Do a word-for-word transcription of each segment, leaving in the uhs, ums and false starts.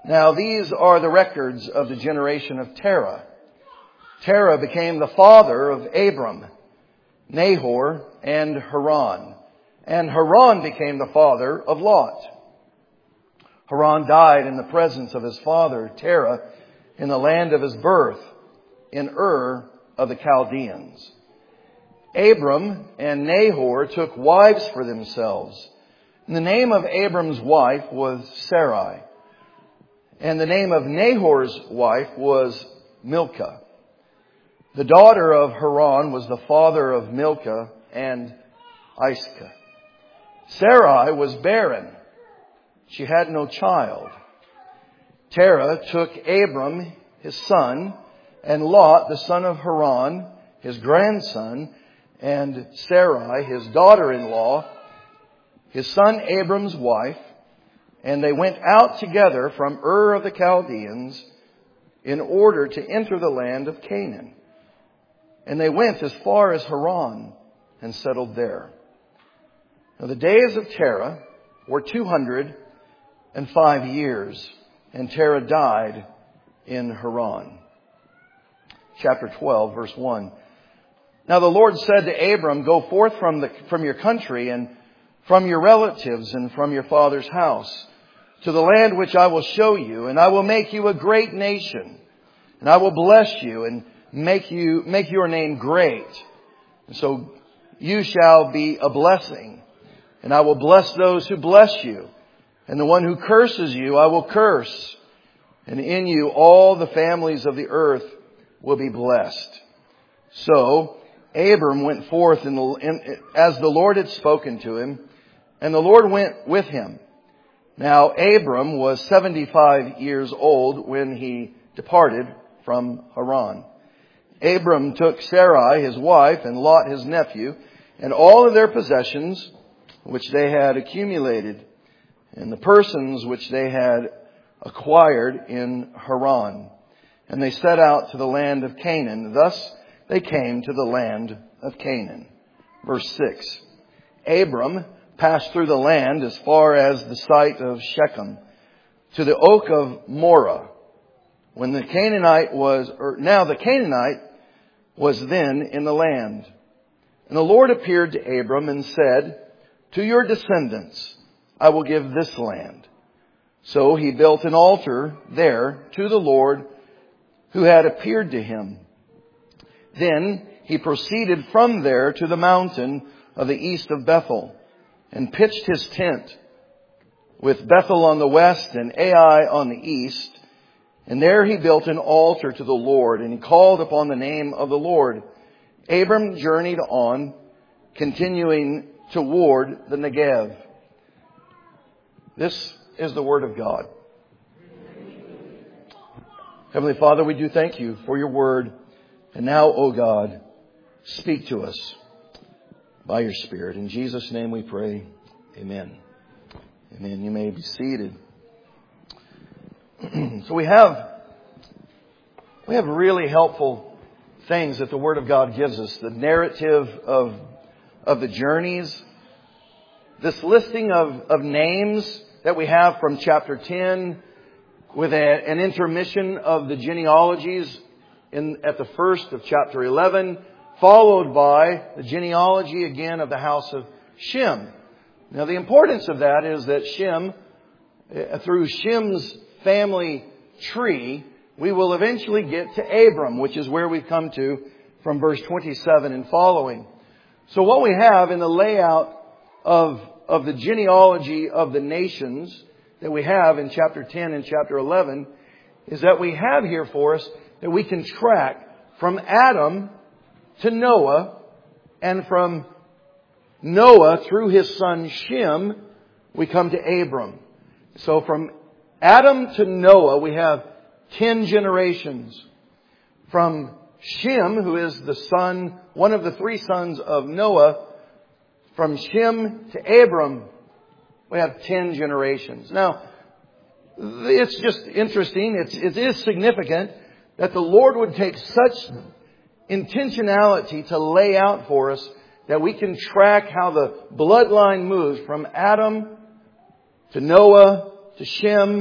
Now these are the records of the generation of Terah. Terah became the father of Abram, Nahor, and Haran. And Haran became the father of Lot. Haran died in the presence of his father, Terah, in the land of his birth, in Ur of the Chaldeans. Abram and Nahor took wives for themselves. And the name of Abram's wife was Sarai. And the name of Nahor's wife was Milcah. The daughter of Haran was the father of Milcah and Iscah. Sarai was barren. She had no child. Terah took Abram, his son, and Lot, the son of Haran, his grandson, and Sarai, his daughter-in-law, his son Abram's wife, and they went out together from Ur of the Chaldeans in order to enter the land of Canaan. And they went as far as Haran and settled there. Now the days of Terah were two hundred and five years, and Terah died in Haran. Chapter twelve, verse one. Now the Lord said to Abram, "Go forth from the, from your country and from your relatives and from your father's house to the land which I will show you, and I will make you a great nation, and I will bless you and make you, make your name great. And so you shall be a blessing, and I will bless those who bless you, and the one who curses you I will curse, and in you all the families of the earth will be blessed." So Abram went forth in the, in, as the Lord had spoken to him, and the Lord went with him. Now Abram was seventy-five years old when he departed from Haran. Abram took Sarai, his wife, and Lot, his nephew, and all of their possessions which they had accumulated, and the persons which they had acquired in Haran. And they set out to the land of Canaan. Thus they came to the land of Canaan. Verse six. Abram passed through the land as far as the site of Shechem, to the oak of Moreh. When the Canaanite was, or now the Canaanite was then in the land. And the Lord appeared to Abram and said, "To your descendants I will give this land." So he built an altar there to the Lord who had appeared to him. Then he proceeded from there to the mountain of the east of Bethel, and pitched his tent, with Bethel on the west and Ai on the east. And there he built an altar to the Lord, and he called upon the name of the Lord. Abram journeyed on, continuing toward the Negev. This is the word of God. Heavenly Father, we do thank you for your word. And now, O God, speak to us by your Spirit. In Jesus' name we pray. Amen. Amen. You may be seated. So we have, we have really helpful things that the Word of God gives us. The narrative of, of the journeys. This listing of, of names that we have from chapter ten, with a, an intermission of the genealogies in, at the first of chapter eleven, followed by the genealogy again of the house of Shem. Now the importance of that is that Shem, through Shem's family tree, we will eventually get to Abram, which is where we've come to from verse twenty-seven and following. So what we have in the layout of, of the genealogy of the nations that we have in chapter ten and chapter eleven is that we have here for us that we can track from Adam to Noah, and from Noah through his son Shem, we come to Abram. So from Adam to Noah, we have ten generations. From Shem, who is the son, one of the three sons of Noah, from Shem to Abram, we have ten generations. Now, it's just interesting. It's, it is significant that the Lord would take such intentionality to lay out for us that we can track how the bloodline moves from Adam to Noah to Shem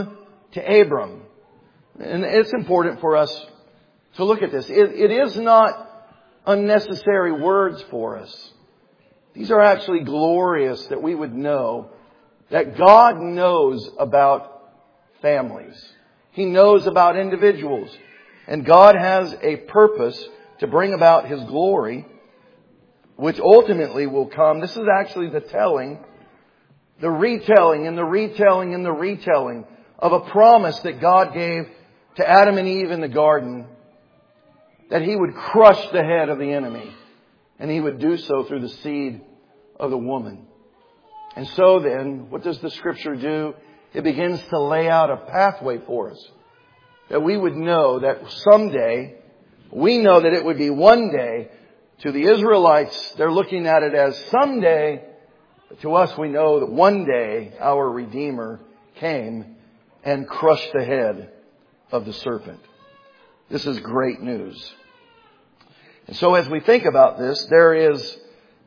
to Abram. And it's important for us to look at this. It, it is not unnecessary words for us. These are actually glorious that we would know that God knows about families. He knows about individuals. And God has a purpose to bring about His glory, which ultimately will come. This is actually the telling, the retelling and the retelling and the retelling of a promise that God gave to Adam and Eve in the garden, that He would crush the head of the enemy. And He would do so through the seed of the woman. And so then, what does the Scripture do? It begins to lay out a pathway for us. That we would know that someday, we know that it would be one day. To the Israelites, they're looking at it as someday. But to us, we know that one day our Redeemer came and crushed the head of the serpent. This is great news. And so as we think about this, there is,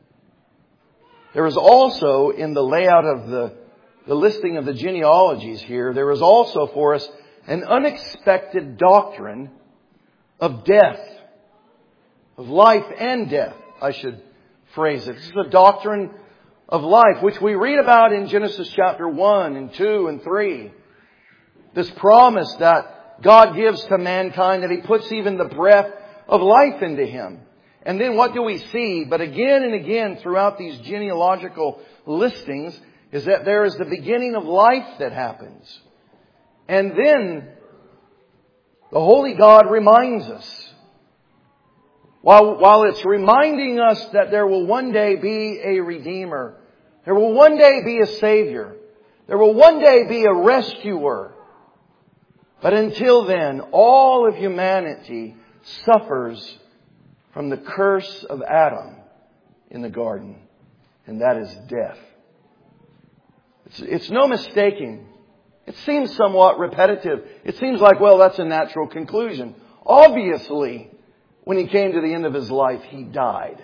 there is also in the layout of the, the listing of the genealogies here, there is also for us an unexpected doctrine of death, of life and death, I should phrase it. This is a doctrine of life, which we read about in Genesis chapter one and two and three. This promise that God gives to mankind, that He puts even the breath of life into him. And then what do we see? But again and again throughout these genealogical listings is that there is the beginning of life that happens. And then the Holy God reminds us. While, while it's reminding us that there will one day be a Redeemer, there will one day be a Savior, there will one day be a Rescuer. But until then, all of humanity suffers from the curse of Adam in the garden. And that is death. It's, it's no mistaking. It seems somewhat repetitive. It seems like, well, that's a natural conclusion. Obviously, when He came to the end of His life, He died.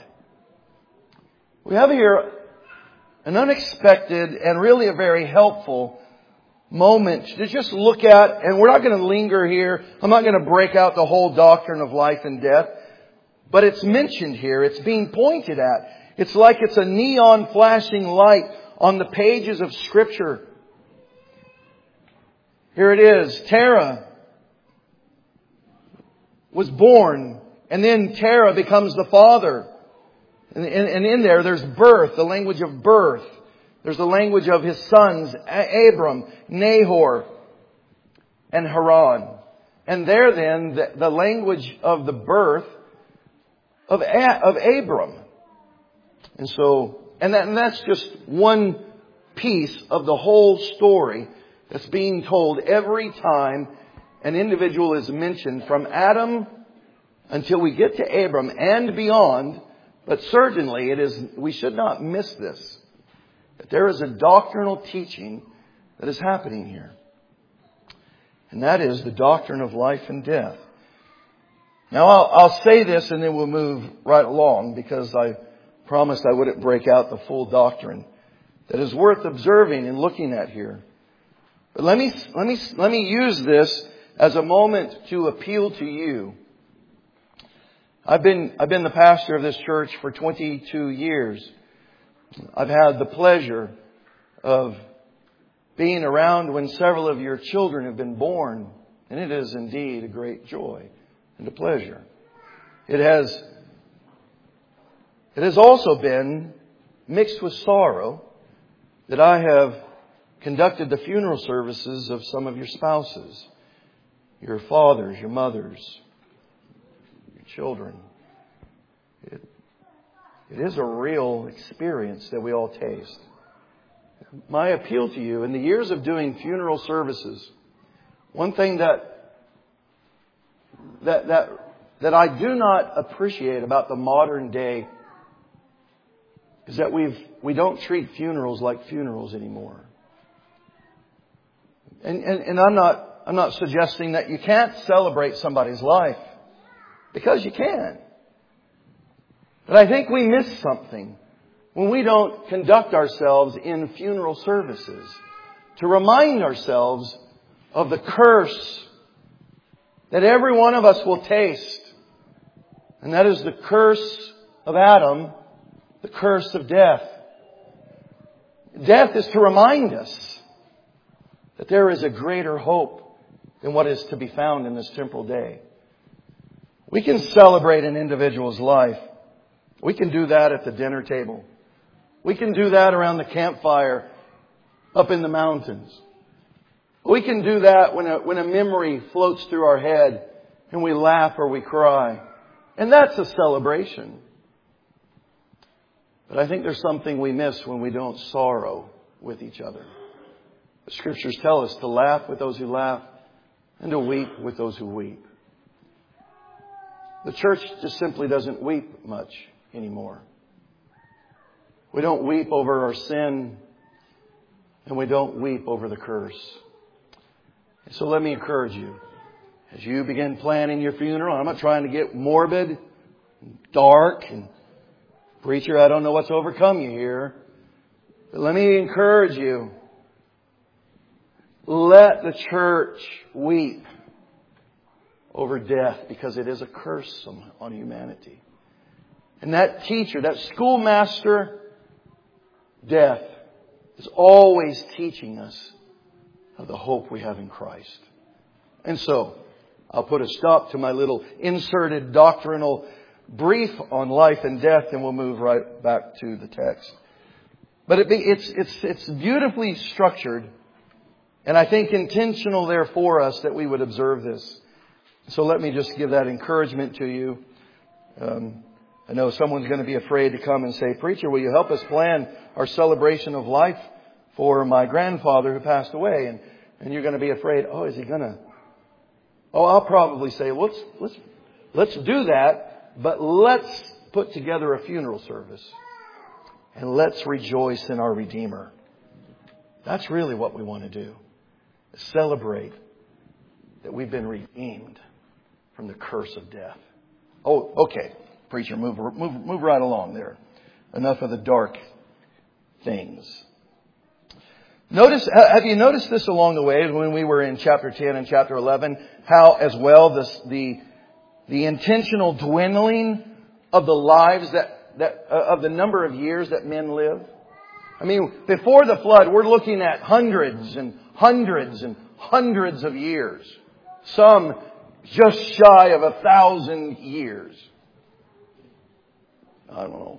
We have here an unexpected and really a very helpful moment to just look at, and we're not going to linger here. I'm not going to break out the whole doctrine of life and death, but it's mentioned here. It's being pointed at. It's like it's a neon flashing light on the pages of Scripture. Here it is. Terah was born, and then Terah becomes the father. And, and, and in there, there's birth, the language of birth. There's the language of his sons, Abram, Nahor, and Haran. And there then, the, the language of the birth of, of Abram. And so, and, that, and that's just one piece of the whole story that's being told every time an individual is mentioned, from Adam until we get to Abram and beyond. But certainly it is, we should not miss this. That there is a doctrinal teaching that is happening here. And that is the doctrine of life and death. Now I'll, I'll say this and then we'll move right along, because I promised I wouldn't break out the full doctrine that is worth observing and looking at here. But let me, let me, let me use this as a moment to appeal to you. I've been, I've been the pastor of this church for twenty-two years. I've had the pleasure of being around when several of your children have been born. And it is indeed a great joy and a pleasure. It has, it has also been mixed with sorrow that I have conducted the funeral services of some of your spouses, your fathers, your mothers, your children. It, it is a real experience that we all taste. My appeal to you, in the years of doing funeral services, one thing that that that that I do not appreciate about the modern day is that we've we don't treat funerals like funerals anymore. And, and, and I'm not, I'm not suggesting that you can't celebrate somebody's life, because you can. But I think we miss something when we don't conduct ourselves in funeral services to remind ourselves of the curse that every one of us will taste. And that is the curse of Adam, the curse of death. Death is to remind us that there is a greater hope than what is to be found in this temporal day. We can celebrate an individual's life. We can do that at the dinner table. We can do that around the campfire up in the mountains. We can do that when a, when a memory floats through our head and we laugh or we cry. And that's a celebration. But I think there's something we miss when we don't sorrow with each other. The Scriptures tell us to laugh with those who laugh and to weep with those who weep. The church just simply doesn't weep much anymore. We don't weep over our sin, and we don't weep over the curse. So let me encourage you, as you begin planning your funeral, I'm not trying to get morbid, dark, and preacher, I don't know what's overcome you here. But let me encourage you. Let the church weep over death, because it is a curse on, on humanity. And that teacher, that schoolmaster, death, is always teaching us of the hope we have in Christ. And so, I'll put a stop to my little inserted doctrinal brief on life and death, and we'll move right back to the text. But it be, it's, it's, it's beautifully structured, and I think intentional there for us that we would observe this. So let me just give that encouragement to you. Um, I know someone's going to be afraid to come and say, "Preacher, will you help us plan our celebration of life for my grandfather who passed away?" And, and you're going to be afraid, oh, is he going to? Oh, I'll probably say, well, let's, let's, let's do that, but let's put together a funeral service. And let's rejoice in our Redeemer. That's really what we want to do. Celebrate that we've been redeemed from the curse of death. Oh, okay. Preacher, move, move, move right along there. Enough of the dark things. Notice, have you noticed this along the way when we were in chapter ten and chapter eleven, how as well this, the, the intentional dwindling of the lives that, that, uh, of the number of years that men live? I mean, before the flood, we're looking at hundreds and hundreds and hundreds of years. Some just shy of a thousand years. I don't know.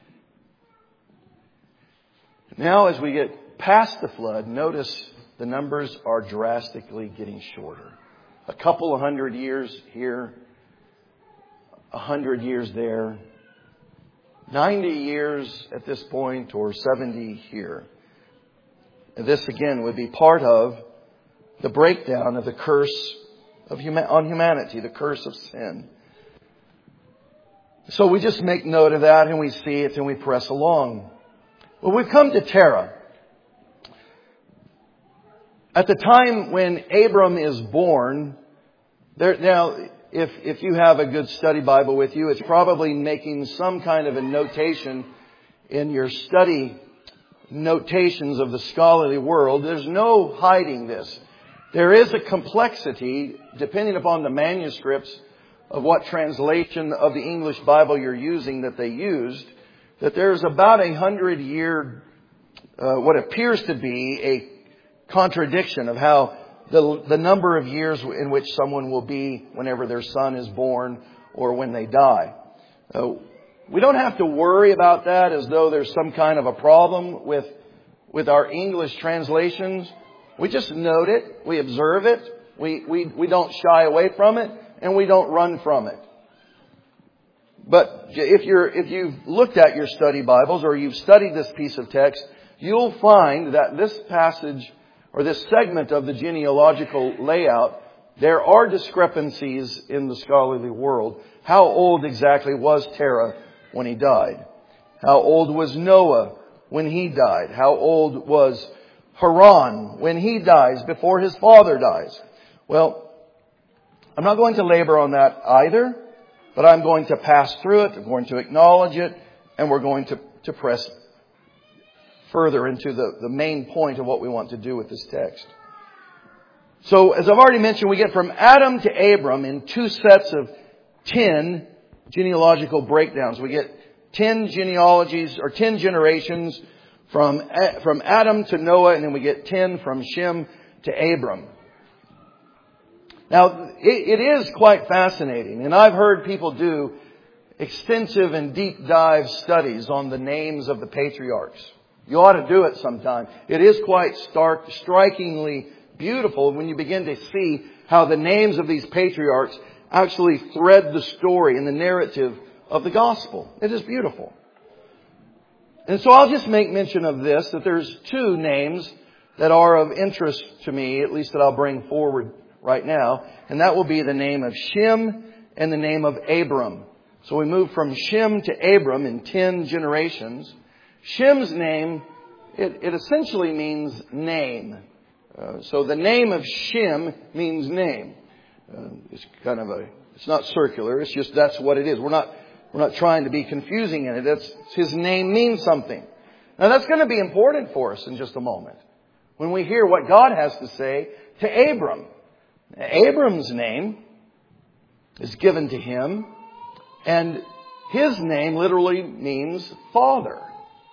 Now as we get past the flood, notice the numbers are drastically getting shorter. A couple of hundred years here, a hundred years there, ninety years at this point, or seventy here. And this again would be part of the breakdown of the curse of huma- on humanity, the curse of sin. So we just make note of that and we see it and we press along. Well, we've come to Terah. At the time when Abram is born, there, now, if, if you have a good study Bible with you, it's probably making some kind of a notation in your study notations of the scholarly world. There's no hiding this. There is a complexity, depending upon the manuscripts of what translation of the English Bible you're using that they used, that there's about a hundred year, uh, what appears to be a contradiction of how the, the number of years in which someone will be whenever their son is born or when they die. Uh, we don't have to worry about that as though there's some kind of a problem with, with our English translations. We just note it. We observe it. We, we, we don't shy away from it. And we don't run from it. But if you're, if you've looked at your study Bibles or you've studied this piece of text, you'll find that this passage or this segment of the genealogical layout, there are discrepancies in the scholarly world. How old exactly was Terah when he died? How old was Noah when he died? How old was Haran when he dies before his father dies? Well, I'm not going to labor on that either, but I'm going to pass through it. I'm going to acknowledge it, and we're going to, to press further into the, the main point of what we want to do with this text. So, as I've already mentioned, we get from Adam to Abram in two sets of ten genealogical breakdowns. We get ten genealogies, or ten generations from, from Adam to Noah, and then we get ten from Shem to Abram. Now, it, it is quite fascinating, and I've heard people do extensive and deep dive studies on the names of the patriarchs. You ought to do it sometime. It is quite stark, strikingly beautiful when you begin to see how the names of these patriarchs actually thread the story and the narrative of the gospel. It is beautiful. And so I'll just make mention of this, that there's two names that are of interest to me, at least that I'll bring forward right now. And that will be the name of Shem and the name of Abram. So we move from Shem to Abram in ten generations. Shem's name, it, it essentially means name. Uh, so the name of Shem means name. Uh, it's kind of a, it's not circular. It's just that's what it is. We're not, we're not trying to be confusing in it. That's, his name means something. Now that's going to be important for us in just a moment, when we hear what God has to say to Abram. Abram's name is given to him, and his name literally means father.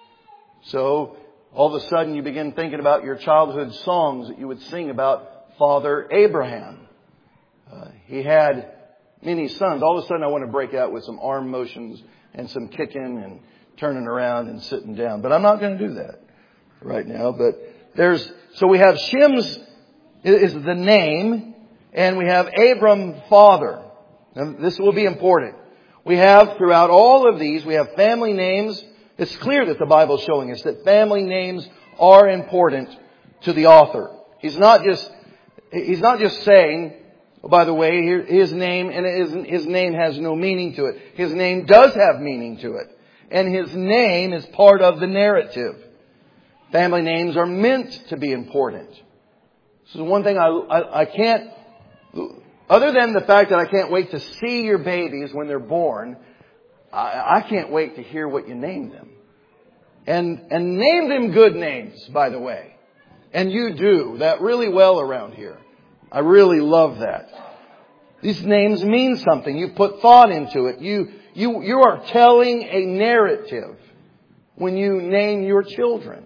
So all of a sudden you begin thinking about your childhood songs that you would sing about Father Abraham. Uh, he had many sons. All of a sudden I want to break out with some arm motions and some kicking and turning around and sitting down. But I'm not going to do that right now. But there's, so we have Shem's is the name, and we have Abram father. Now this will be important. We have throughout all of these, we have family names. It's clear that the Bible is showing us that family names are important to the author. He's not just, he's not just saying, oh, by the way, his name, and his, his name has no meaning to it. His name does have meaning to it. And his name is part of the narrative. Family names are meant to be important. This is one thing I, I, I can't, other than the fact that I can't wait to see your babies when they're born, I, I can't wait to hear what you name them. And, and name them good names, by the way. And you do that really well around here. I really love that. These names mean something. You put thought into it. You, you, you are telling a narrative when you name your children.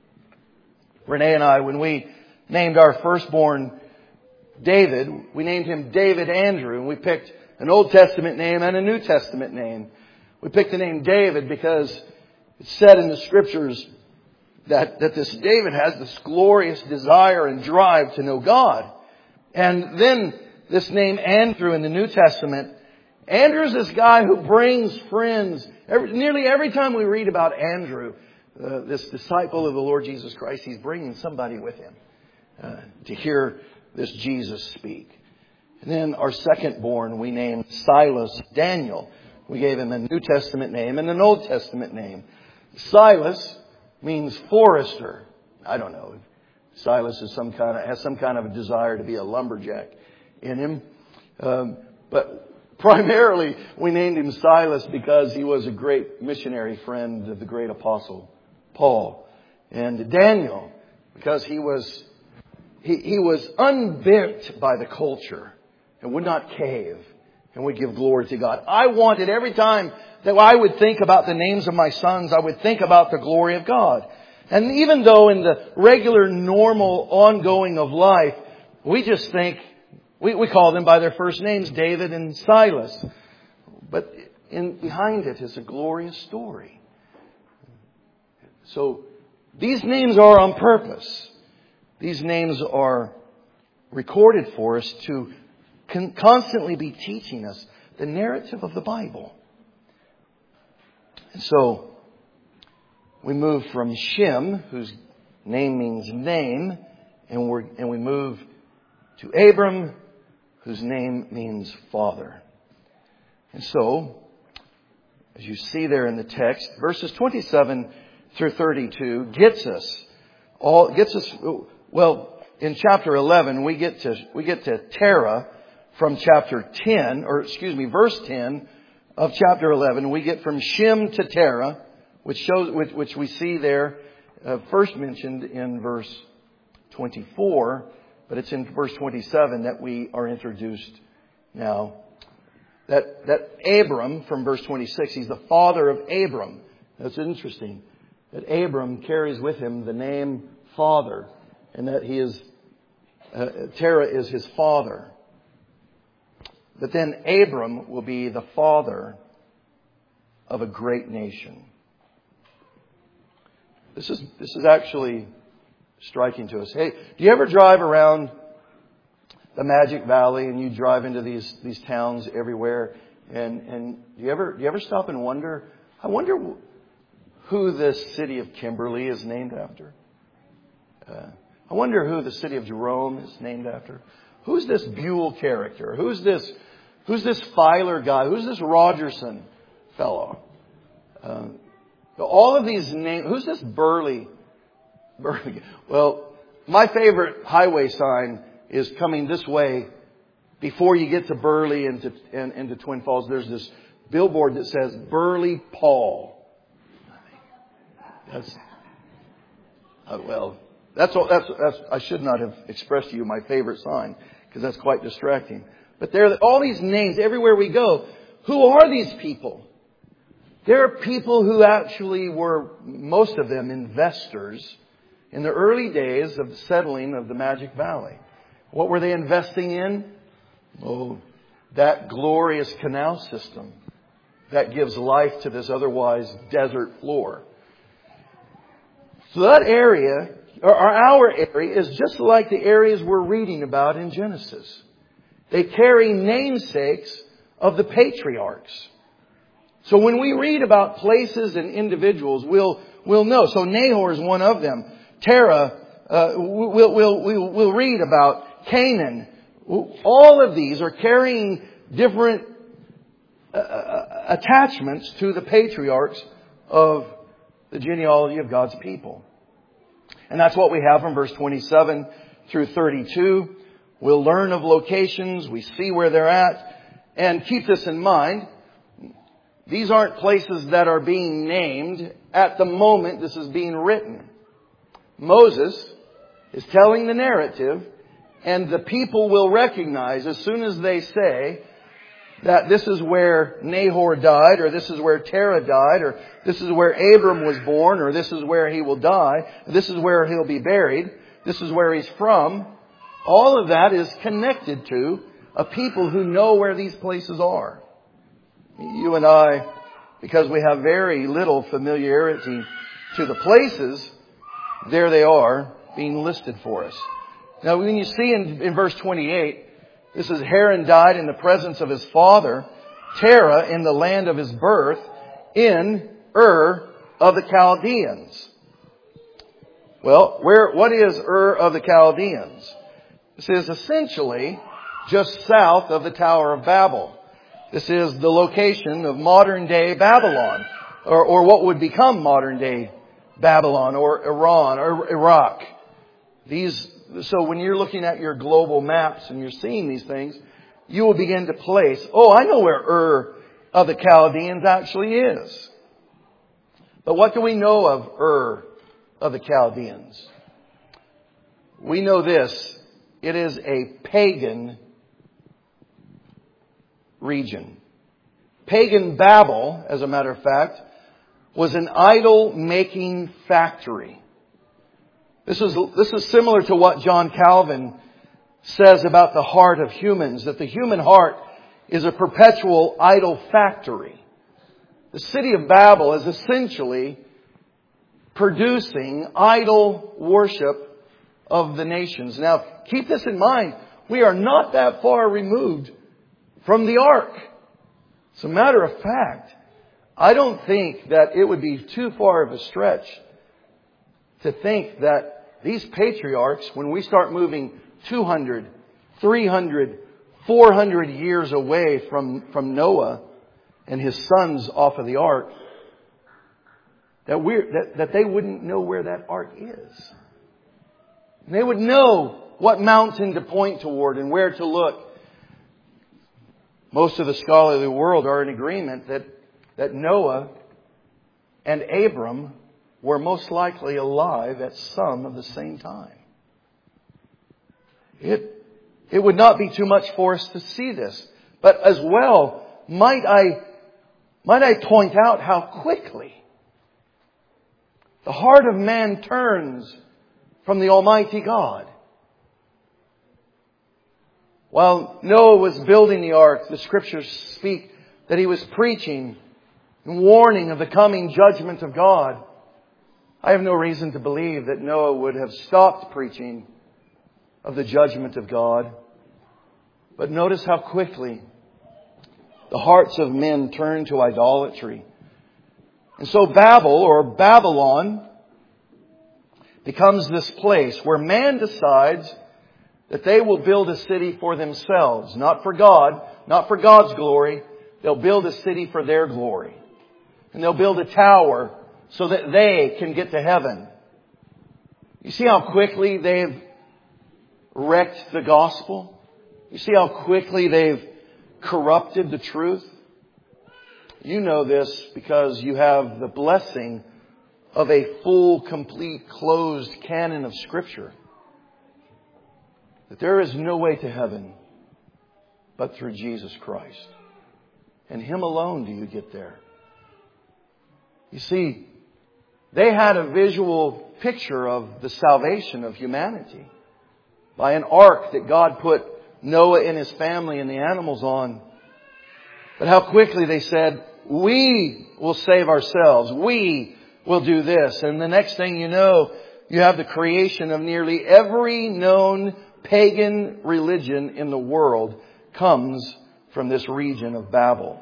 Renee and I, when we named our firstborn David, we named him David Andrew, and we picked an Old Testament name and a New Testament name. We picked the name David because it's said in the Scriptures that, that this David has this glorious desire and drive to know God. And then this name Andrew in the New Testament, Andrew's this guy who brings friends. Every, nearly every time we read about Andrew, uh, this disciple of the Lord Jesus Christ, he's bringing somebody with him uh, to hear this Jesus speak. And then our second born we named Silas Daniel. We gave him a New Testament name and an Old Testament name. Silas means forester. I don't know. Silas is some kind of, has some kind of a desire to be a lumberjack in him. Um, but primarily we named him Silas because he was a great missionary friend of the great apostle Paul. And Daniel because he was He, he was unbent by the culture and would not cave and would give glory to God. I wanted every time that I would think about the names of my sons, I would think about the glory of God. And even though in the regular, normal, ongoing of life, we just think, we, we call them by their first names, David and Silas. But in, behind it is a glorious story. So these names are on purpose. These names are recorded for us to con- constantly be teaching us the narrative of the Bible. And so we move from Shem, whose name means name, and, we're, and we move to Abram, whose name means father. And so, as you see there in the text, verses twenty-seven through thirty-two gets us all gets us. Well, in chapter eleven, we get to we get to Terah from chapter ten, or excuse me, verse ten of chapter eleven. We get from Shem to Terah, which shows which, which we see there uh, first mentioned in verse twenty-four, But it's in verse twenty-seven that we are introduced now. That, that Abram, from verse twenty-six, he's the father of Abram. That's interesting. That Abram carries with him the name father. And that he is, uh, Terah is his father. But then Abram will be the father of a great nation. This is, this is actually striking to us. Hey, do you ever drive around the Magic Valley and you drive into these, these towns everywhere? And, and do you ever, do you ever stop and wonder, I wonder who this city of Kimberly is named after? Uh, I wonder who the city of Jerome is named after. Who's this Buell character? Who's this, who's this Filer guy? Who's this Rogerson fellow? Uh, all of these names, who's this Burley? Burley. Well, my favorite highway sign is coming this way. Before you get to Burley and to, and, and to Twin Falls, there's this billboard that says Burley Paul. That's, uh, well, that's all, that's, that's, I should not have expressed to you my favorite sign, because that's quite distracting. But there are all these names everywhere we go. Who are these people? There are people who actually were, most of them, investors in the early days of the settling of the Magic Valley. What were they investing in? Oh, that glorious canal system that gives life to this otherwise desert floor. So that area, or our area, is just like the areas we're reading about in Genesis. They carry namesakes of the patriarchs. So when we read about places and individuals, we'll we'll know. So Nahor is one of them. Terah, uh, we'll, we'll, we'll, we'll read about Canaan. All of these are carrying different uh, attachments to the patriarchs of the genealogy of God's people. And that's what we have from verse twenty-seven through thirty-two. We'll learn of locations. We see where they're at. And keep this in mind. These aren't places that are being named at the moment this is being written. Moses is telling the narrative, and the people will recognize as soon as they say that this is where Nahor died, or this is where Terah died, or this is where Abram was born, or this is where he will die, this is where he'll be buried, this is where he's from. All of that is connected to a people who know where these places are. You and I, because we have very little familiarity to the places, there they are being listed for us. Now, when you see in, in verse twenty-eight, this is Haran died in the presence of his father, Terah in the land of his birth, in Ur of the Chaldeans. Well, where, what is Ur of the Chaldeans? This is essentially just south of the Tower of Babel. This is the location of modern day Babylon, or, or what would become modern day Babylon, or Iran, or Iraq. These, so when you're looking at your global maps and you're seeing these things, you will begin to place, oh, I know where Ur of the Chaldeans actually is. But what do we know of Ur of the Chaldeans? We know this. It is a pagan region. Pagan Babel, as a matter of fact, was an idol-making factory. This is, this is similar to what John Calvin says about the heart of humans, that the human heart is a perpetual idol factory. The city of Babel is essentially producing idol worship of the nations. Now, keep this in mind. We are not that far removed from the ark. As a matter of fact, I don't think that it would be too far of a stretch to think that these patriarchs, when we start moving two hundred, three hundred, four hundred years away from, from Noah and his sons off of the ark, that, we're, that, that they wouldn't know where that ark is. And they would know what mountain to point toward and where to look. Most of the scholars of the world are in agreement that, that Noah and Abram were most likely alive at some of the same time. It, it would not be too much for us to see this. But as well, might I, might I point out how quickly the heart of man turns from the Almighty God. While Noah was building the ark, the Scriptures speak that he was preaching and warning of the coming judgment of God. I have no reason to believe that Noah would have stopped preaching of the judgment of God. But notice how quickly the hearts of men turn to idolatry. And so Babel, or Babylon, becomes this place where man decides that they will build a city for themselves, not for God, not for God's glory. They'll build a city for their glory. And they'll build a tower so that they can get to heaven. You see how quickly they've wrecked the gospel? You see how quickly they've corrupted the truth? You know this because you have the blessing of a full, complete, closed canon of Scripture. That there is no way to heaven but through Jesus Christ. And Him alone do you get there. You see, they had a visual picture of the salvation of humanity by an ark that God put Noah and his family and the animals on. But how quickly they said, we will save ourselves. We will do this. And the next thing you know, you have the creation of nearly every known pagan religion in the world comes from this region of Babel.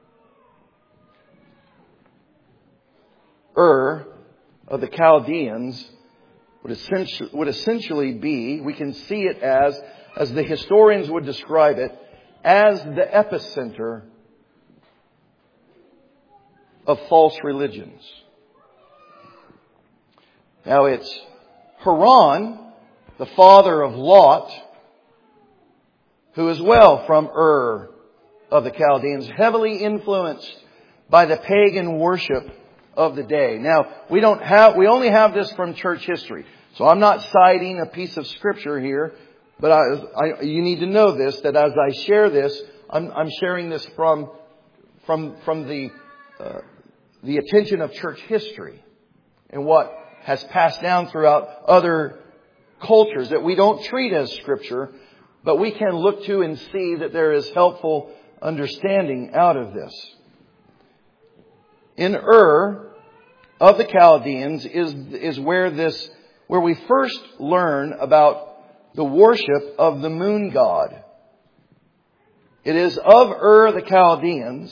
Ur of the Chaldeans would essentially, would essentially be, we can see it as, as the historians would describe it, as the epicenter of false religions. Now it's Haran, the father of Lot, who is well from Ur of the Chaldeans, heavily influenced by the pagan worship of the day. Now, we don't have, we only have this from church history. So I'm not citing a piece of Scripture here, but I, I, you need to know this, that as I share this, I'm, I'm sharing this from, from, from the, uh, the attention of church history and what has passed down throughout other cultures that we don't treat as Scripture, but we can look to and see that there is helpful understanding out of this. In Ur of the Chaldeans is, is where this, where we first learn about the worship of the moon god. It is of Ur the Chaldeans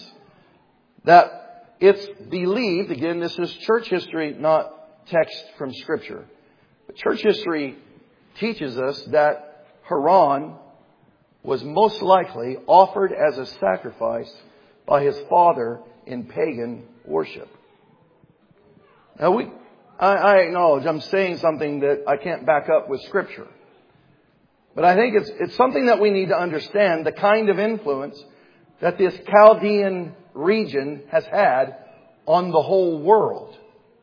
that it's believed, again, this is church history, not text from Scripture. But church history teaches us that Haran was most likely offered as a sacrifice by his father in pagan worship. Now we, I, I acknowledge I'm saying something that I can't back up with Scripture. But I think it's, it's something that we need to understand, the kind of influence that this Chaldean region has had on the whole world.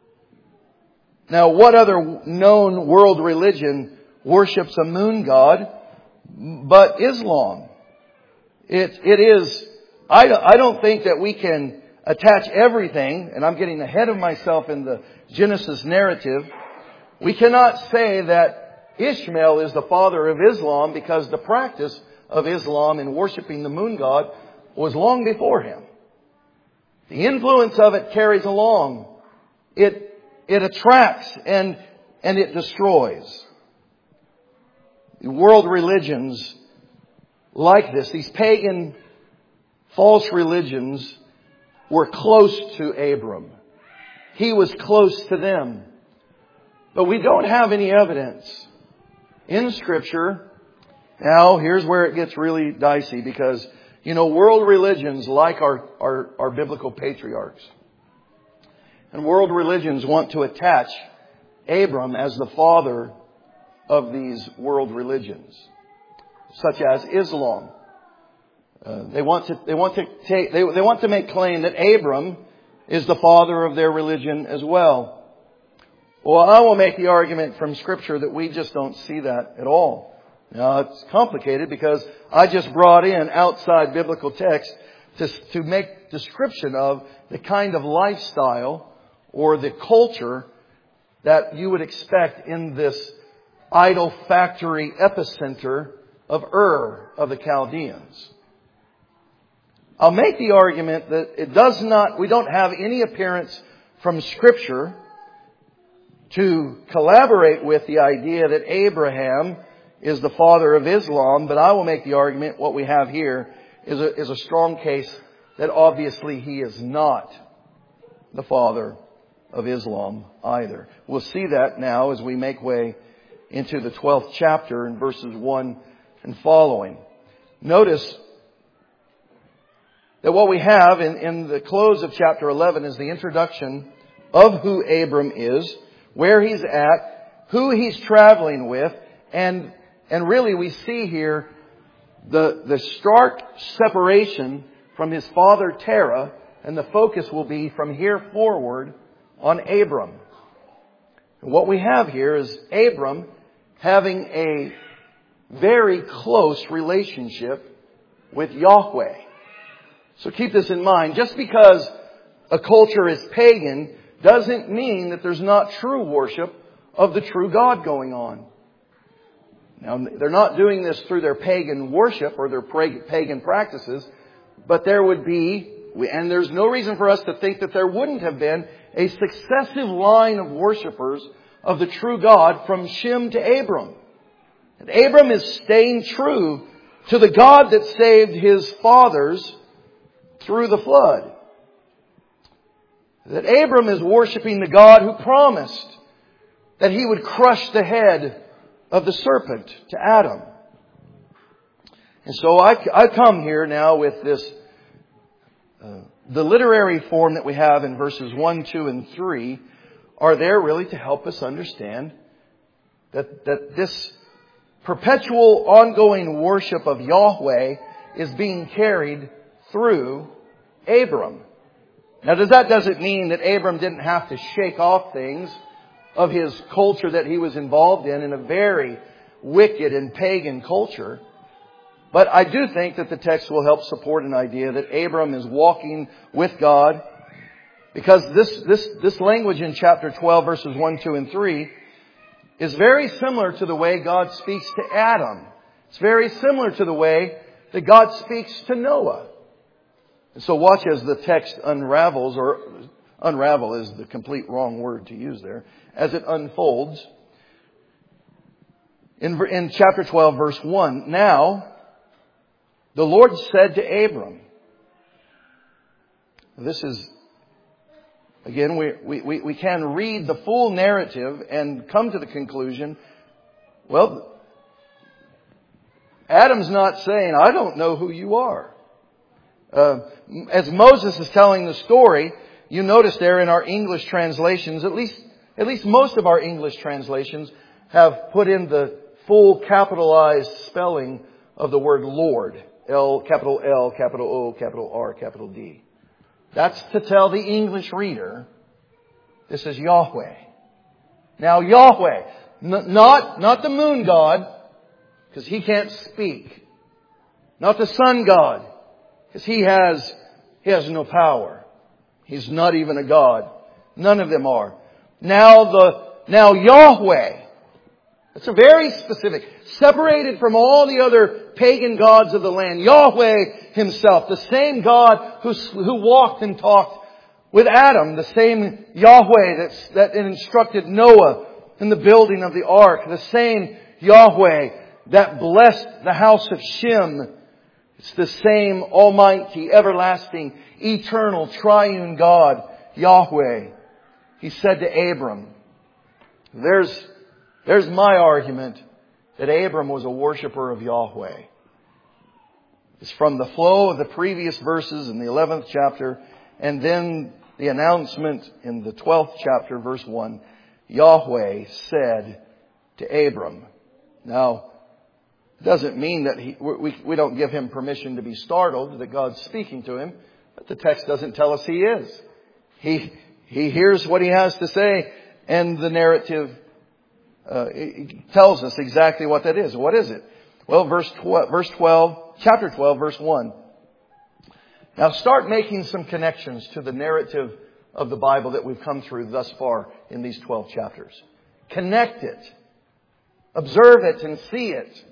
Now, what other known world religion worships a moon god but Islam? It, it is, I, I don't think that we can attach everything, and I'm getting ahead of myself in the Genesis narrative. We cannot say that Ishmael is the father of Islam because the practice of Islam in worshiping the moon god was long before him. The influence of it carries along. It It attracts and, and it destroys. The world religions like this, these pagan false religions, were close to Abram. He was close to them. But we don't have any evidence in Scripture. Now, here's where it gets really dicey because, you know, world religions like our, our, our biblical patriarchs. And world religions want to attach Abram as the father of these world religions, such as Islam. Uh, they want to they want to take they, they want to make claim that Abram is the father of their religion as well. Well, I will make the argument from Scripture that we just don't see that at all. Now, it's complicated because I just brought in outside biblical text to, to make description of the kind of lifestyle or the culture that you would expect in this idol factory epicenter of Ur of the Chaldeans. I'll make the argument that it does not, we don't have any appearance from Scripture to collaborate with the idea that Abraham is the father of Islam, but I will make the argument what we have here is a, is a strong case that obviously he is not the father of Islam either. We'll see that now as we make way into the twelfth chapter in verses one and following. Notice that what we have in, in the close of chapter eleven is the introduction of who Abram is, where he's at, who he's traveling with, and and really we see here the, the stark separation from his father Terah, and the focus will be from here forward on Abram. And what we have here is Abram having a very close relationship with Yahweh. So keep this in mind. Just because a culture is pagan doesn't mean that there's not true worship of the true God going on. Now, they're not doing this through their pagan worship or their pagan practices, but there would be, and there's no reason for us to think that there wouldn't have been, a successive line of worshipers of the true God from Shem to Abram. And Abram is staying true to the God that saved his fathers through the flood. That Abram is worshiping the God who promised that he would crush the head of the serpent to Adam. And so I, I come here now with this, uh, the literary form that we have in verses one, two, and three are there really to help us understand that, that this perpetual ongoing worship of Yahweh is being carried through Abram. Now, does that doesn't mean that Abram didn't have to shake off things of his culture that he was involved in, in a very wicked and pagan culture. But I do think that the text will help support an idea that Abram is walking with God, because this, this, this language in chapter twelve, verses one, two, and three is very similar to the way God speaks to Adam. It's very similar to the way that God speaks to Noah. And so watch as the text unravels, or unravel is the complete wrong word to use there, as it unfolds. In, in chapter twelve, verse one, now the Lord said to Abram, this is, again, we, we, we can read the full narrative and come to the conclusion, well, Adam's not saying, I don't know who you are. Uh, as Moses is telling the story, you notice there in our English translations, at least, at least most of our English translations have put in the full capitalized spelling of the word Lord. L, capital L, capital O, capital R, capital D. That's to tell the English reader, this is Yahweh. Now Yahweh, n- not, not the moon god, because he can't speak. Not the sun god, because he has, he has no power. He's not even a god. None of them are. Now the, now Yahweh. It's a very specific, separated from all the other pagan gods of the land. Yahweh himself, the same God who, who walked and talked with Adam, the same Yahweh that's, that instructed Noah in the building of the ark, the same Yahweh that blessed the house of Shem. It's the same almighty, everlasting, eternal, triune God, Yahweh. He said to Abram, there's There's my argument that Abram was a worshiper of Yahweh. It's from the flow of the previous verses in the eleventh chapter, and then the announcement in the twelfth chapter, verse one. Yahweh said to Abram. Now, it doesn't mean that he, we, we don't give him permission to be startled that God's speaking to him, but the text doesn't tell us he is. He, he hears what he has to say, and the narrative Uh, it tells us exactly what that is. What is it? Well, verse twelve, verse twelve, chapter twelve, verse one. Now start making some connections to the narrative of the Bible that we've come through thus far in these twelve chapters. Connect it. Observe it and see it.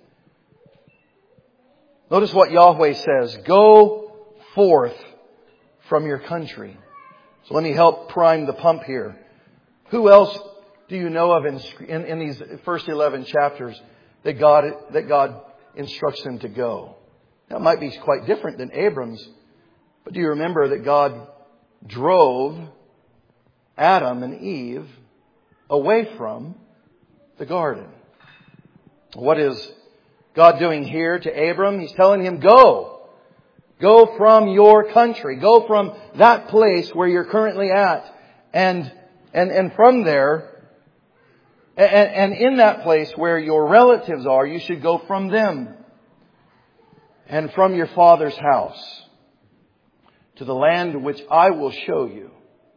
Notice what Yahweh says. Go forth from your country. So let me help prime the pump here. Who else do you know of in, in, in these first eleven chapters that God, that God instructs them to go? Now it might be quite different than Abram's. But do you remember that God drove Adam and Eve away from the garden? What is God doing here to Abram? He's telling him, go. Go from your country. Go from that place where you're currently at. And, and, and from there, and, and in that place where your relatives are, you should go from them. And from your father's house to the land which I will show you.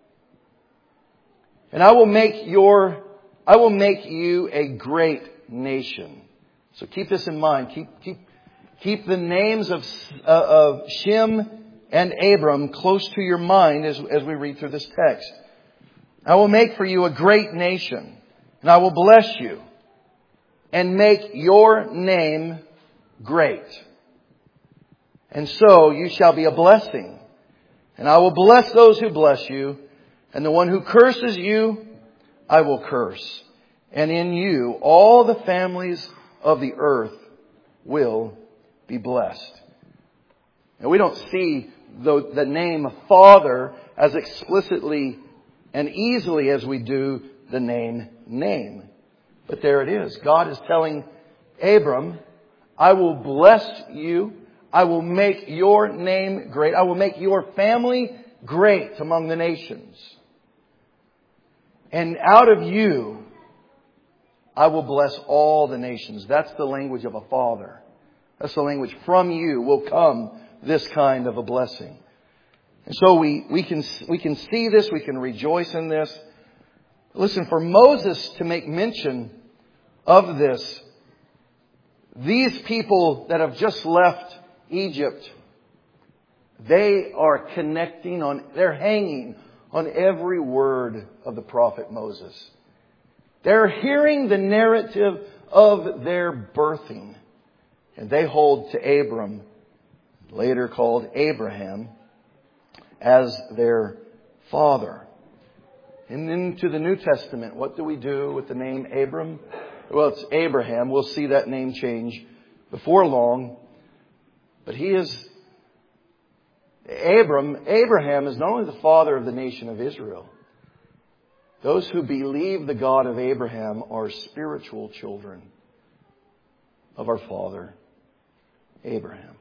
And I will make your, I will make you a great nation. So keep this in mind. Keep, keep, keep the names of, uh, of Shem and Abram close to your mind as, as we read through this text. I will make for you a great nation, and I will bless you and make your name great. And so you shall be a blessing. And I will bless those who bless you, and the one who curses you, I will curse. And in you, all the families of the earth will be blessed. Now we don't see the, the name Father as explicitly and easily as we do the name name. But there it is. God is telling Abram, I will bless you. I will make your name great. I will make your family great among the nations. And out of you, I will bless all the nations. That's the language of a father. That's the language. From you will come this kind of a blessing. And so we, we can, we can see this. We can rejoice in this. Listen, for Moses to make mention of this, these people that have just left Egypt, they are connecting on, they're hanging on every word of the prophet Moses. They're hearing the narrative of their birthing. And they hold to Abram, later called Abraham, as their father. And into the New Testament, what do we do with the name Abram? Well, it's Abraham. We'll see that name change before long. But he is, Abram, Abraham is not only the father of the nation of Israel. Those who believe the God of Abraham are spiritual children of our father, Abraham.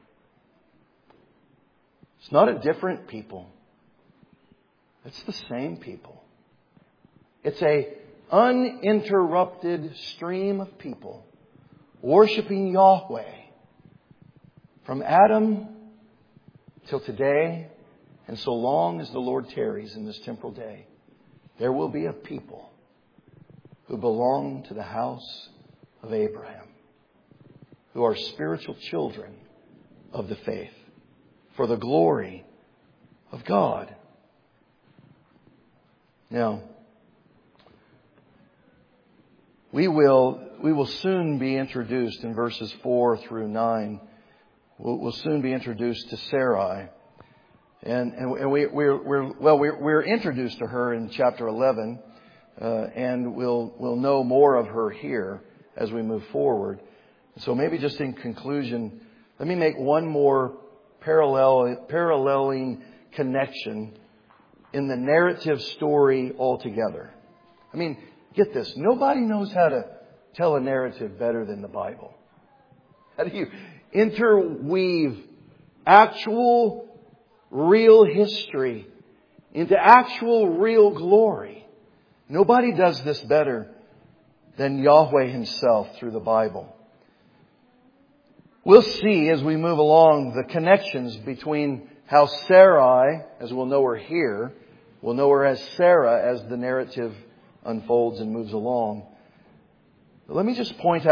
It's not a different people. It's the same people. It's a uninterrupted stream of people worshiping Yahweh from Adam till today, and so long as the Lord tarries in this temporal day. There will be a people who belong to the house of Abraham, who are spiritual children of the faith, for the glory of God. Now, we will, we will soon be introduced in verses four through nine. We'll, we'll soon be introduced to Sarai. And, and, and we, we're, we're, well, we're, we're introduced to her in chapter eleven, uh, and we'll, we'll know more of her here as we move forward. So maybe just in conclusion, let me make one more parallel, paralleling connection in the narrative story altogether. I mean, get this. Nobody knows how to tell a narrative better than the Bible. How do you interweave actual real history into actual real glory? Nobody does this better than Yahweh Himself through the Bible. We'll see as we move along the connections between how Sarai, as we'll know her here, we'll know her as Sarah as the narrative unfolds and moves along. But let me just point out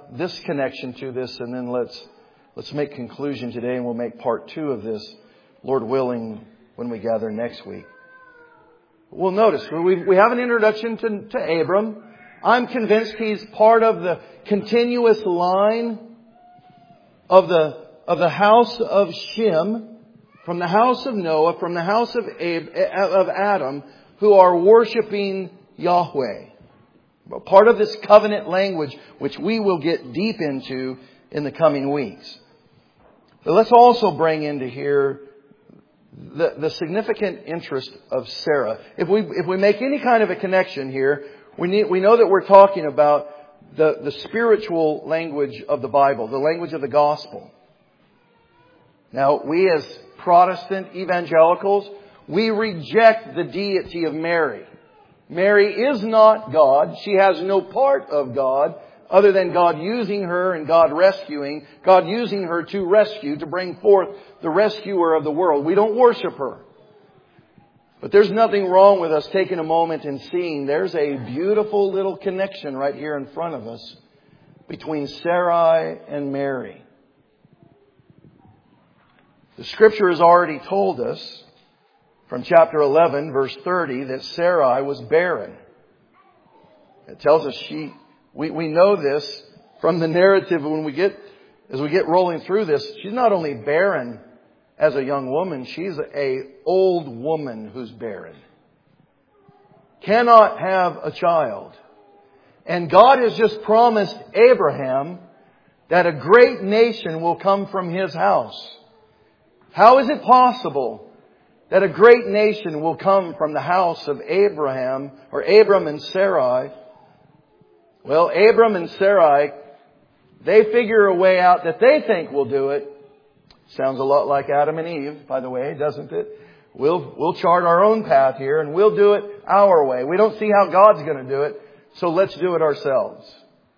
this connection to this, and then let's let's make conclusion today, and we'll make part two of this, Lord willing, when we gather next week. We'll notice we we have an introduction to, to Abram. I'm convinced he's part of the continuous line of the of the house of Shem, from the house of Noah, from the house of Ab, of Adam, who are worshiping Yahweh. Part of this covenant language, which we will get deep into in the coming weeks. But let's also bring into here the, the significant interest of Sarah. If we if we make any kind of a connection here, we need we know that we're talking about the, the spiritual language of the Bible, the language of the gospel. Now, we as Protestant evangelicals, we reject the deity of Mary. Mary is not God. She has no part of God other than God using her and God rescuing, God using her to rescue, to bring forth the rescuer of the world. We don't worship her. But there's nothing wrong with us taking a moment and seeing there's a beautiful little connection right here in front of us between Sarai and Mary. The Scripture has already told us from chapter eleven, verse thirty, that Sarai was barren. It tells us she, we, we know this from the narrative when we get, as we get rolling through this. She's not only barren as a young woman, she's a old woman who's barren. Cannot have a child. And God has just promised Abraham that a great nation will come from his house. How is it possible that a great nation will come from the house of Abraham, or Abram and Sarai? Well, Abram and Sarai, they figure a way out that they think will do it. Sounds a lot like Adam and Eve, by the way, doesn't it? We'll, we'll chart our own path here and we'll do it our way. We don't see how God's going to do it, so let's do it ourselves.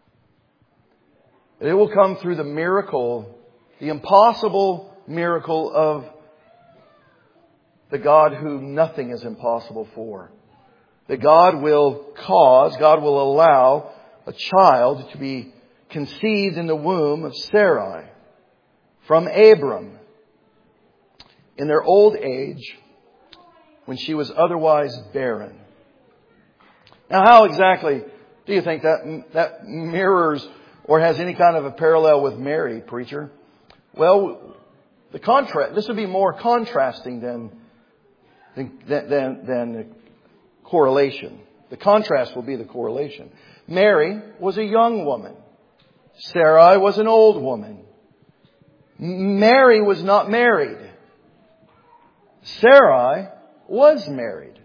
It will come through the miracle, the impossible miracle of the God who nothing is impossible for. That God will cause, God will allow a child to be conceived in the womb of Sarai from Abram in their old age when she was otherwise barren. Now, how exactly do you think that that mirrors or has any kind of a parallel with Mary, preacher? Well, the contrast, this would be more contrasting than Than, than, than correlation. The contrast will be the correlation. Mary was a young woman. Sarai was an old woman. Mary was not married. Sarai was married.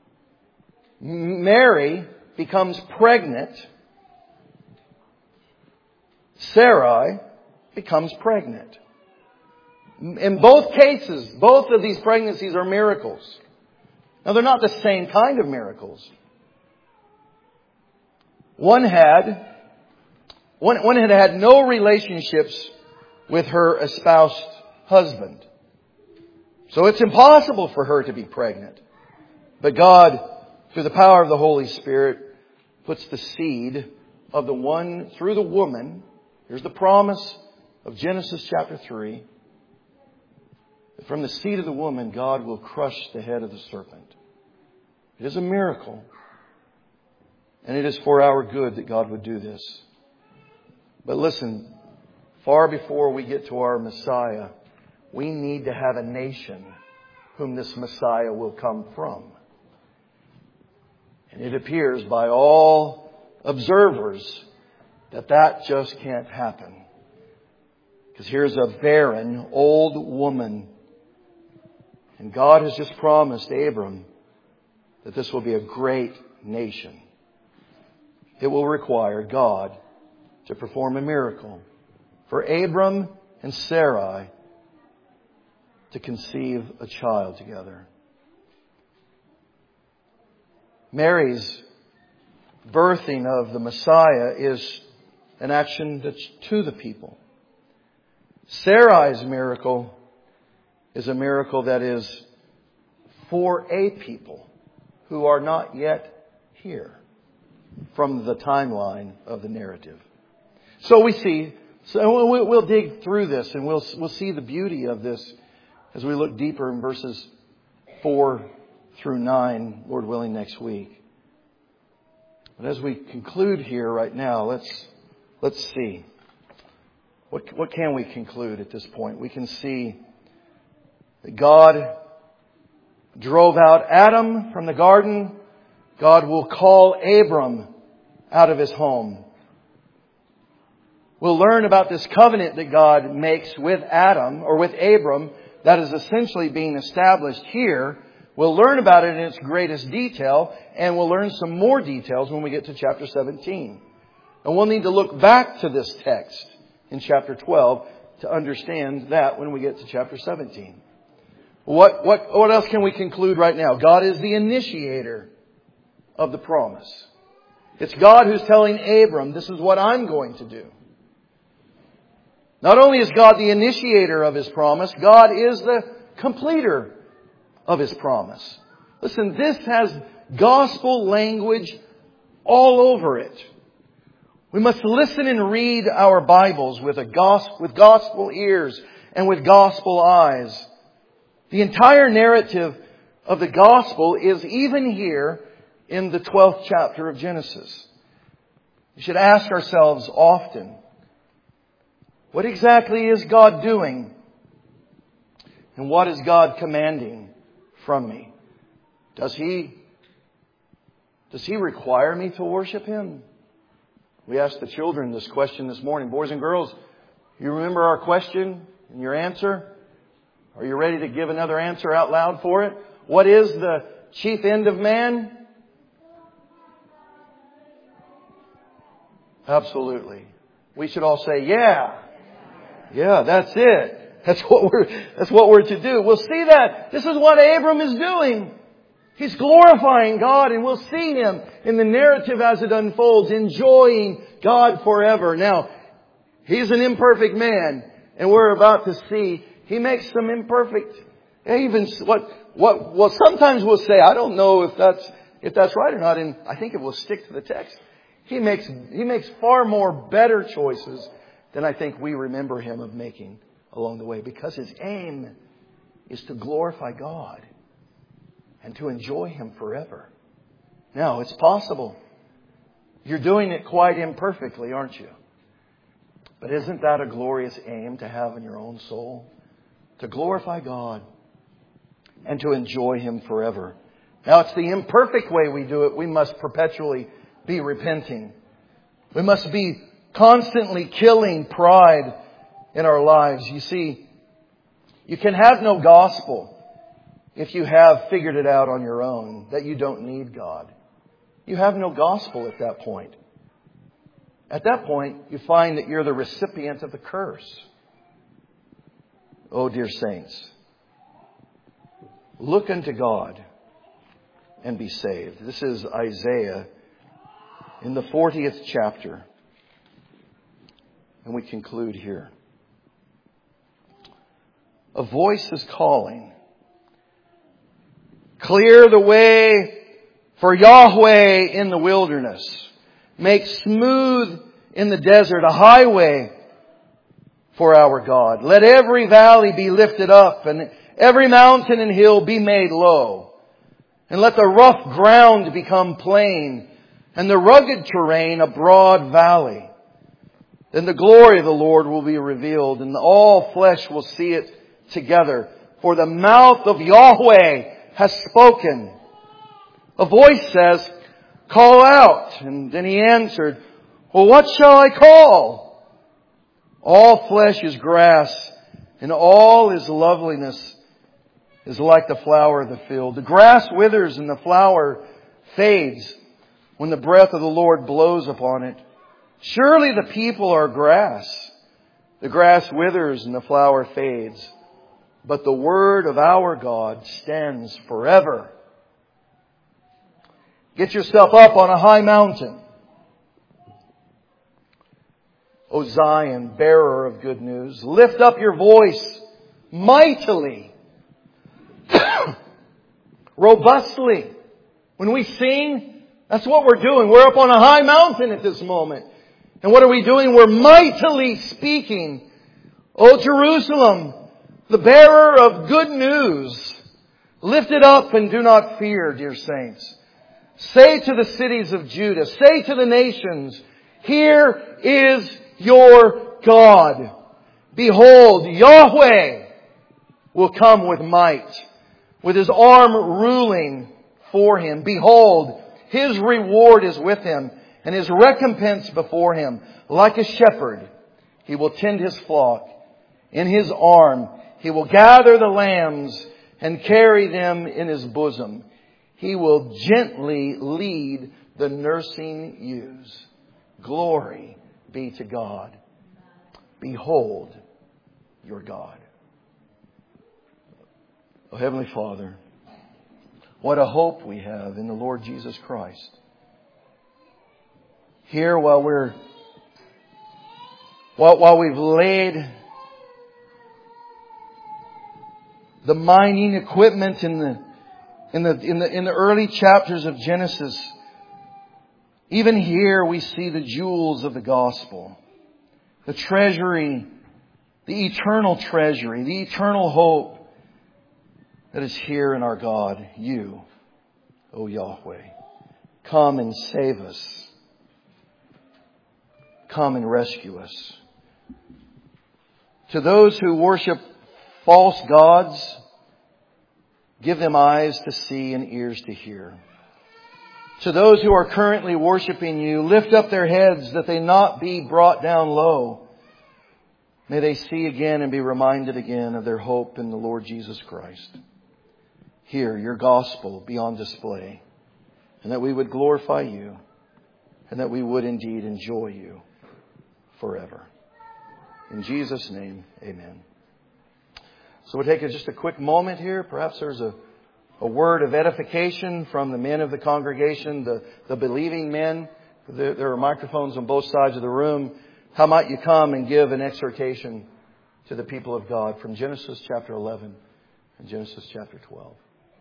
Mary becomes pregnant. Sarai becomes pregnant. In both cases, both of these pregnancies are miracles. Now, they're not the same kind of miracles. One had, one, one had had no relationships with her espoused husband. So it's impossible for her to be pregnant. But God, through the power of the Holy Spirit, puts the seed of the one through the woman. Here's the promise of Genesis chapter three. From the seed of the woman, God will crush the head of the serpent. It is a miracle. And it is for our good that God would do this. But listen, far before we get to our Messiah, we need to have a nation whom this Messiah will come from. And it appears by all observers that that just can't happen. Because here's a barren old woman. And God has just promised Abram that this will be a great nation. It will require God to perform a miracle for Abram and Sarai to conceive a child together. Mary's birthing of the Messiah is an action that's to the people. Sarai's miracle is a miracle that is for a people who are not yet here from the timeline of the narrative. So we see, so we'll, we'll dig through this and we'll, we'll see the beauty of this as we look deeper in verses four through nine, Lord willing, next week. But as we conclude here right now, let's, let's see. What, what can we conclude at this point? We can see that God drove out Adam from the garden. God will call Abram out of his home. We'll learn about this covenant that God makes with Adam, or with Abram, that is essentially being established here. We'll learn about it in its greatest detail, and we'll learn some more details when we get to chapter seventeen. And we'll need to look back to this text in chapter twelve to understand that when we get to chapter seventeen. What, what, what else can we conclude right now? God is the initiator of the promise. It's God who's telling Abram, this is what I'm going to do. Not only is God the initiator of His promise, God is the completer of His promise. Listen, this has gospel language all over it. We must listen and read our Bibles with a gospel, with gospel ears and with gospel eyes. The entire narrative of the gospel is even here in the twelfth chapter of Genesis. We should ask ourselves often, what exactly is God doing? And what is God commanding from me? Does He, does He require me to worship Him? We asked the children this question this morning. Boys and girls, you remember our question and your answer? Are you ready to give another answer out loud for it? What is the chief end of man? Absolutely. We should all say, yeah. Yeah, that's it. That's what we're, that's what we're to do. We'll see that. This is what Abram is doing. He's glorifying God, and we'll see him in the narrative as it unfolds, enjoying God forever. Now, he's an imperfect man, and we're about to see he makes some imperfect, even what, what, well, sometimes we'll say, I don't know if that's, if that's right or not, and I think it will stick to the text. He makes, he makes far more better choices than I think we remember him of making along the way, because his aim is to glorify God and to enjoy Him forever. Now, it's possible. You're doing it quite imperfectly, aren't you? But isn't that a glorious aim to have in your own soul? To glorify God and to enjoy Him forever. Now, it's the imperfect way we do it. We must perpetually be repenting. We must be constantly killing pride in our lives. You see, you can have no gospel if you have figured it out on your own, that you don't need God. You have no gospel at that point. At that point, you find that you're the recipient of the curse. Oh, dear saints, look unto God and be saved. This is Isaiah in the fortieth chapter. And we conclude here. A voice is calling. Clear the way for Yahweh in the wilderness. Make smooth in the desert a highway for our God. Let every valley be lifted up and every mountain and hill be made low. And let the rough ground become plain and the rugged terrain a broad valley. Then the glory of the Lord will be revealed, and all flesh will see it together. For the mouth of Yahweh has spoken. A voice says, call out. And then He answered, well, what shall I call? All flesh is grass, and all His loveliness is like the flower of the field. The grass withers and the flower fades when the breath of the Lord blows upon it. Surely the people are grass. The grass withers and the flower fades. But the word of our God stands forever. Get yourself up on a high mountain. O Zion, bearer of good news, lift up your voice mightily, robustly. When we sing, that's what we're doing. We're up on a high mountain at this moment. And what are we doing? We're mightily speaking. O Jerusalem, the bearer of good news, lift it up and do not fear, dear saints. Say to the cities of Judah, say to the nations, here is your God. Behold, Yahweh will come with might, with His arm ruling for Him. Behold, His reward is with Him, and His recompense before Him. Like a shepherd, He will tend His flock. In His arm, He will gather the lambs and carry them in His bosom. He will gently lead the nursing ewes. Glory be to God. Behold your God. Oh, Heavenly Father, what a hope we have in the Lord Jesus Christ. Here, while we're, while, while we've laid the mining equipment in the, in the, in the, in the early chapters of Genesis, even here we see the jewels of the gospel. The treasury, the eternal treasury, the eternal hope that is here in our God, You, O Yahweh. Come and save us. Come and rescue us. To those who worship false gods, give them eyes to see and ears to hear. To those who are currently worshiping You, lift up their heads that they not be brought down low. May they see again and be reminded again of their hope in the Lord Jesus Christ. Here, Your gospel be on display, and that we would glorify You, and that we would indeed enjoy You forever. In Jesus' name, amen. So we'll take just a quick moment here. Perhaps there's a, a word of edification from the men of the congregation, the, the believing men. There, there are microphones on both sides of the room. How might you come and give an exhortation to the people of God from Genesis chapter eleven and Genesis chapter twelve.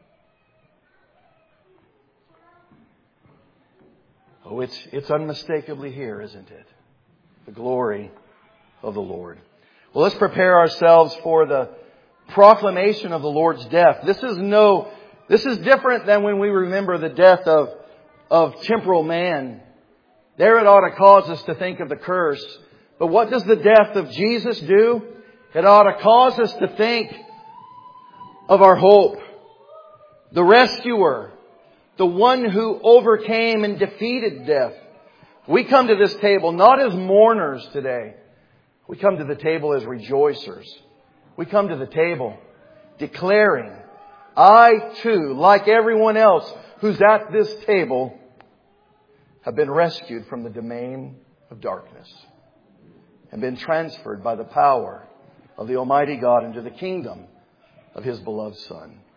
Oh, it's, it's unmistakably here, isn't it? The glory of the Lord. Well, let's prepare ourselves for the proclamation of the Lord's death. This is no, this is different than when we remember the death of, of temporal man. There it ought to cause us to think of the curse. But what does the death of Jesus do? It ought to cause us to think of our hope. The rescuer. The one who overcame and defeated death. We come to this table not as mourners today. We come to the table as rejoicers. We come to the table declaring, I too, like everyone else who's at this table, have been rescued from the domain of darkness and been transferred by the power of the Almighty God into the kingdom of His beloved Son.